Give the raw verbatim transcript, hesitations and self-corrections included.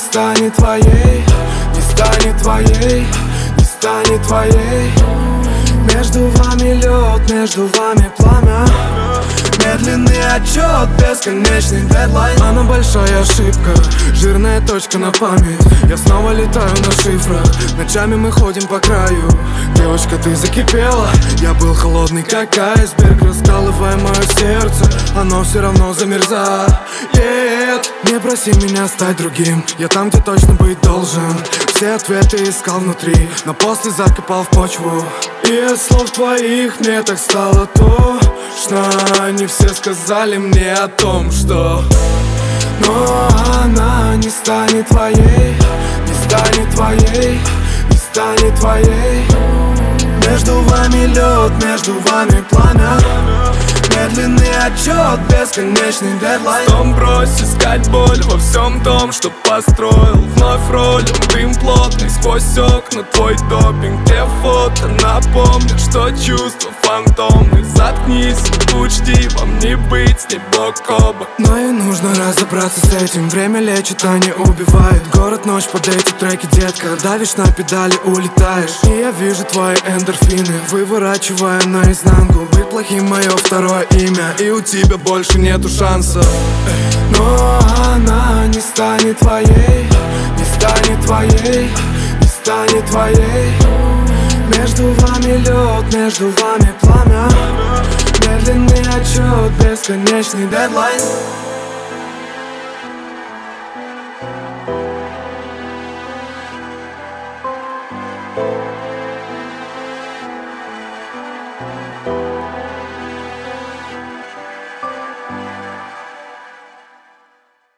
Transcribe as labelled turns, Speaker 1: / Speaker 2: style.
Speaker 1: станет твоей, не станет твоей, не станет твоей. Между вами лед, между вами пламя. Медленный отчет, бесконечный дедлайн. Она большая ошибка, жирная точка на память. Я снова летаю на шифрах, ночами мы ходим по краю. Девочка, ты закипела, я был холодный как айсберг, раскалывая мое сердце, оно все равно замерзает. Не проси меня стать другим, я там, где точно быть должен. Все ответы искал внутри, но после закопал в почву. И от слов твоих мне так стало тошно. Они все сказали мне о том, что но она не станет твоей, не станет твоей, не станет твоей. Между вами лед, между вами пламя. Медленный отчет, бесконечный дедлайн. Потом брось искать боль во всем том, что построил. Вновь роль, дым плотный сквозь окна. Твой допинг, те фото напомнят, что чувства фантомны. Заткнись, учти, вам не быть с ней бок о бок. Но и нужно разобраться с этим. Время лечит, а не убивает. Город, ночь под эти треки, детка. Давишь на педали, улетаешь. И я вижу твои эндорфины, выворачивая наизнанку. Быть плохим мое второе имя, и у тебя больше нету шансов. Но она не станет твоей, не станет твоей, не станет твоей. Между вами лед, между вами пламя. Медленный отчет, бесконечный дедлайн.